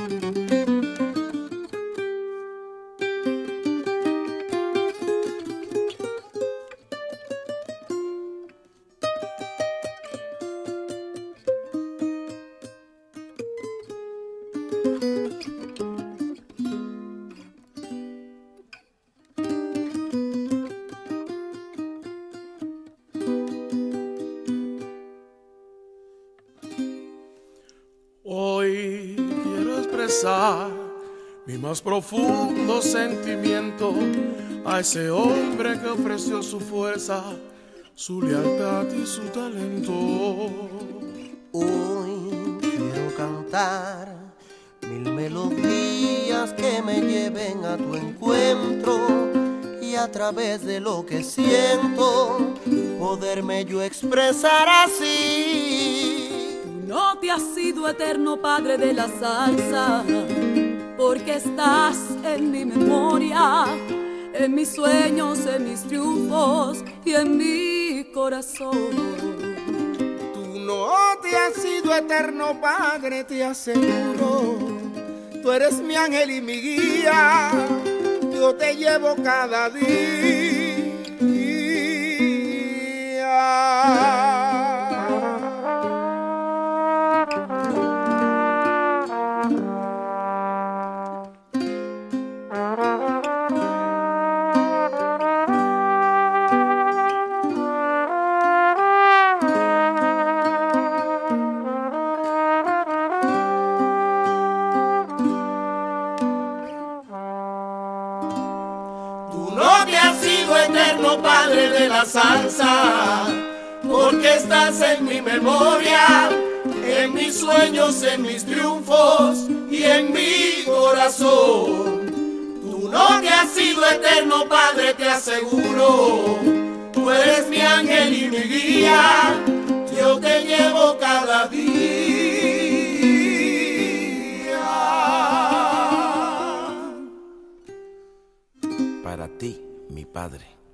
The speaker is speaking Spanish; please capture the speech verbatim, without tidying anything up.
Hoy quiero expresar mi más profundo sentimiento a ese hombre que ofreció su fuerza, su lealtad y su talento. Hoy quiero cantar mil melodías que me lleven a tu encuentro y a través de lo que siento poderme yo expresar así. No te has sido eterno padre de la salsa, porque estás en mi memoria, en mis sueños, en mis triunfos y en mi corazón. Tú no te has sido eterno padre, te aseguro. Tú eres mi ángel y mi guía, yo te llevo cada día. No te has sido eterno padre de la salsa, porque estás en mi memoria, en mis sueños, en mis triunfos y en mi corazón. Tú no te has sido eterno padre, te aseguro. Tú eres mi ángel y mi guía, yo te llevo cada día. Para ti, mi padre.